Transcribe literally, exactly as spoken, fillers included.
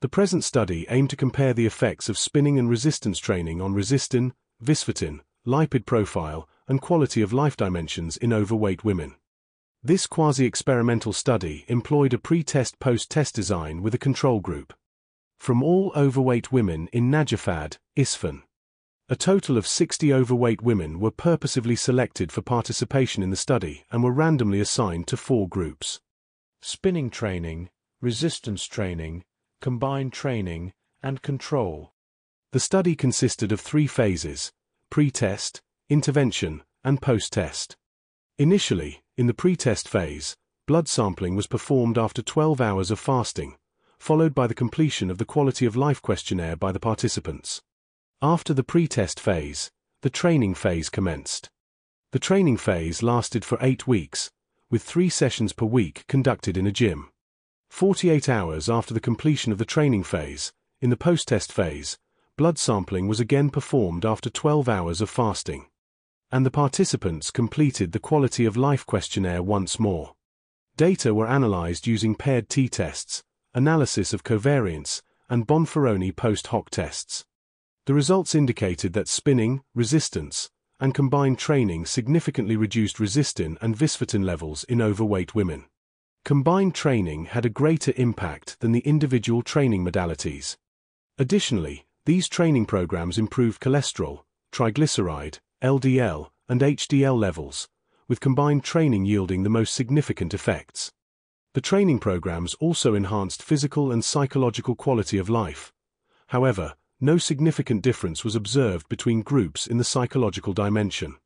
The present study aimed to compare the effects of spinning and resistance training on resistin, visfatin, lipid profile, and quality of life dimensions in overweight women. This quasi-experimental study employed a pre-test post-test design with a control group. From all overweight women in Najafad, Isfahan. A total of sixty overweight women were purposefully selected for participation in the study and were randomly assigned to four groups: spinning training, resistance training, combined training, and control. The study consisted of three phases: pre-test, intervention, and post-test. Initially, in the pre-test phase, blood sampling was performed after twelve hours of fasting, followed by the completion of the quality of life questionnaire by the participants. After the pre-test phase, the training phase commenced. The training phase lasted for eight weeks, with three sessions per week conducted in a gym. forty-eight hours after the completion of the training phase, in the post-test phase, blood sampling was again performed after twelve hours of fasting. And the participants completed the quality of life questionnaire once more. Data were analyzed using paired t-tests, analysis of covariance, and Bonferroni post-hoc tests. The results indicated that spinning, resistance, and combined training significantly reduced resistin and visfatin levels in overweight women. Combined training had a greater impact than the individual training modalities. Additionally, these training programs improved cholesterol, triglyceride, L D L, and H D L levels, with combined training yielding the most significant effects. The training programs also enhanced physical and psychological quality of life. However, no significant difference was observed between groups in the psychological dimension.